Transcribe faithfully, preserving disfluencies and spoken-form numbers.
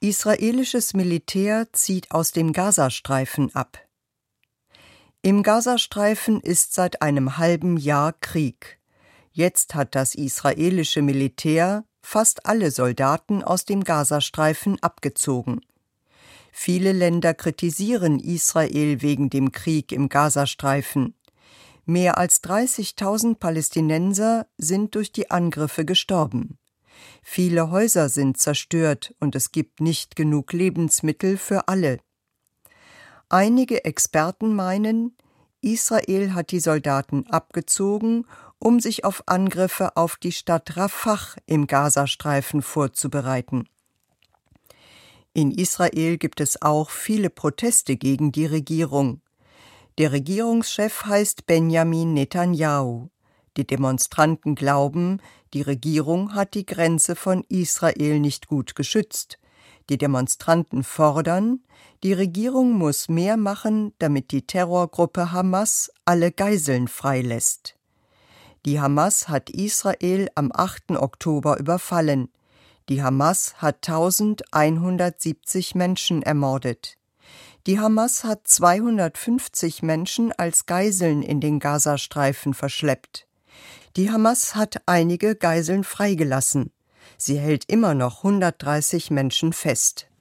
Israelisches Militär zieht aus dem Gazastreifen ab. Im Gazastreifen ist seit einem halben Jahr Krieg. Jetzt hat das israelische Militär fast alle Soldaten aus dem Gazastreifen abgezogen. Viele Länder kritisieren Israel wegen dem Krieg im Gazastreifen. Mehr als dreißigtausend Palästinenser sind durch die Angriffe gestorben. Viele Häuser sind zerstört und es gibt nicht genug Lebensmittel für alle. Einige Experten meinen, Israel hat die Soldaten abgezogen, um sich auf Angriffe auf die Stadt Rafah im Gazastreifen vorzubereiten. In Israel gibt es auch viele Proteste gegen die Regierung. Der Regierungschef heißt Benjamin Netanyahu. Die Demonstranten glauben, die Regierung hat die Grenze von Israel nicht gut geschützt. Die Demonstranten fordern, die Regierung muss mehr machen, damit die Terrorgruppe Hamas alle Geiseln freilässt. Die Hamas hat Israel am achten Oktober überfallen. Die Hamas hat eintausendeinhundertsiebzig Menschen ermordet. Die Hamas hat zweihundertfünfzig Menschen als Geiseln in den Gazastreifen verschleppt. Die Hamas hat einige Geiseln freigelassen. Sie hält immer noch hundertdreißig Menschen fest.